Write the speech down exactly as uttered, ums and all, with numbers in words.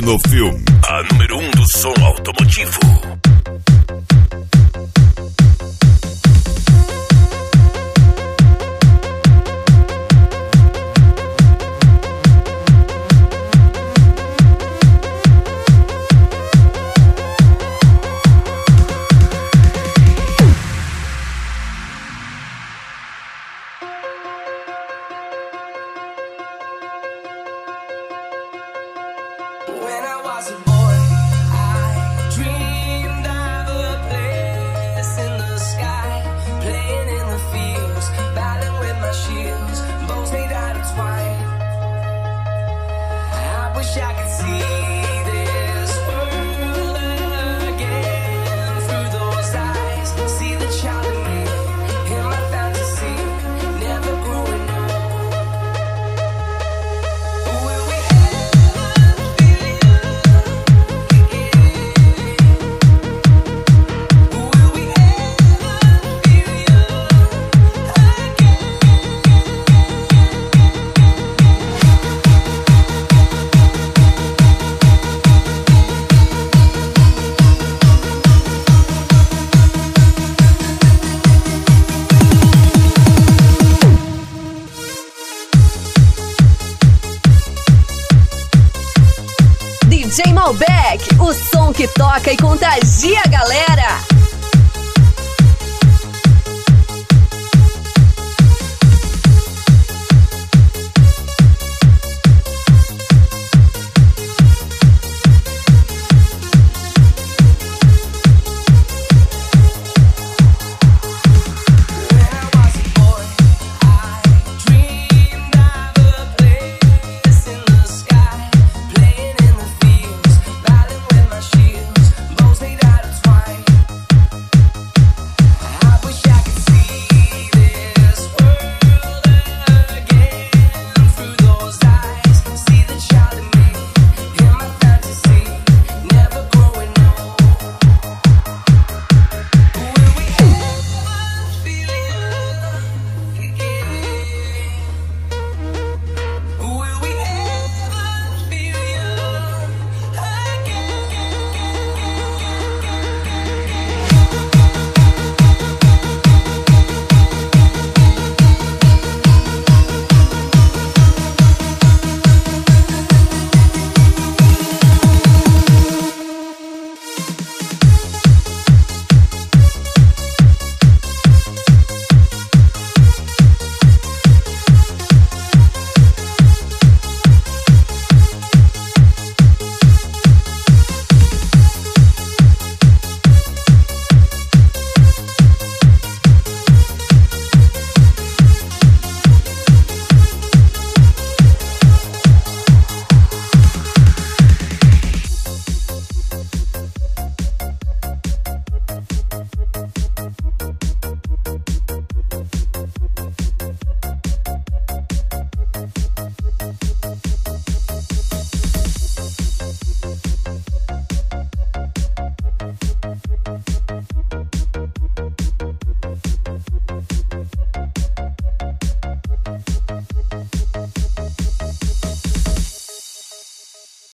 no filme. A número um do som automotivo. When I was a boy, I dreamed of a place in the sky, playing in the fields, battling with my shields, bows made out of twine. I wish I could see this world again through those eyes, see the child in me, in my fantasy, never growing up. Will we D J Malbec, o som que toca e contagia a galera.